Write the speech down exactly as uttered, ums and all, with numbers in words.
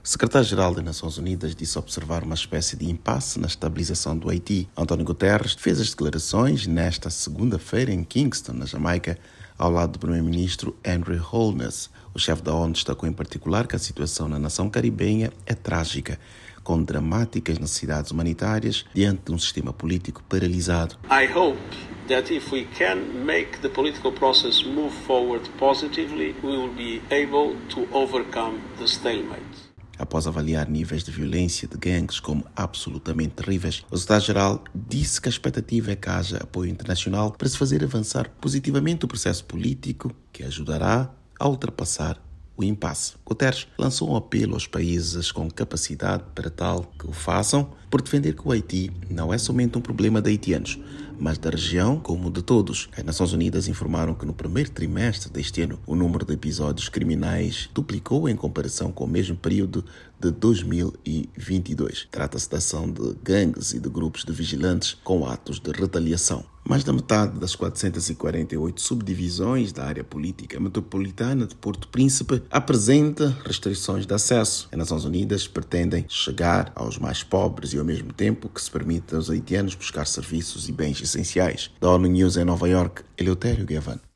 O secretário-geral das Nações Unidas disse observar uma espécie de impasse na estabilização do Haiti. António Guterres fez as declarações nesta segunda-feira em Kingston, na Jamaica, ao lado do primeiro-ministro Andrew Holness. O chefe da ONU destacou em particular que a situação na nação caribenha é trágica, com dramáticas necessidades humanitárias diante de um sistema político paralisado. I hope that if we can make the political process move forward positively, we will be able to overcome the stalemate. Após avaliar níveis de violência de gangues como absolutamente terríveis, o secretário-geral disse que a expectativa é que haja apoio internacional para se fazer avançar positivamente o processo político que ajudará a ultrapassar o impasse. Guterres lançou um apelo aos países com capacidade para tal que o façam, por defender que o Haiti não é somente um problema de haitianos, mas da região como de todos. As Nações Unidas informaram que no primeiro trimestre deste ano o número de episódios criminais duplicou em comparação com o mesmo período de dois mil e vinte e dois. Trata-se da ação de gangues e de grupos de vigilantes com atos de retaliação. Mais da metade das quatrocentas e quarenta e oito subdivisões da área política metropolitana de Porto Príncipe apresenta restrições de acesso. As Nações Unidas pretendem chegar aos mais pobres e ao mesmo tempo que se permita aos haitianos buscar serviços e bens essenciais. Da ONU News em Nova York, Eleutério Gavan.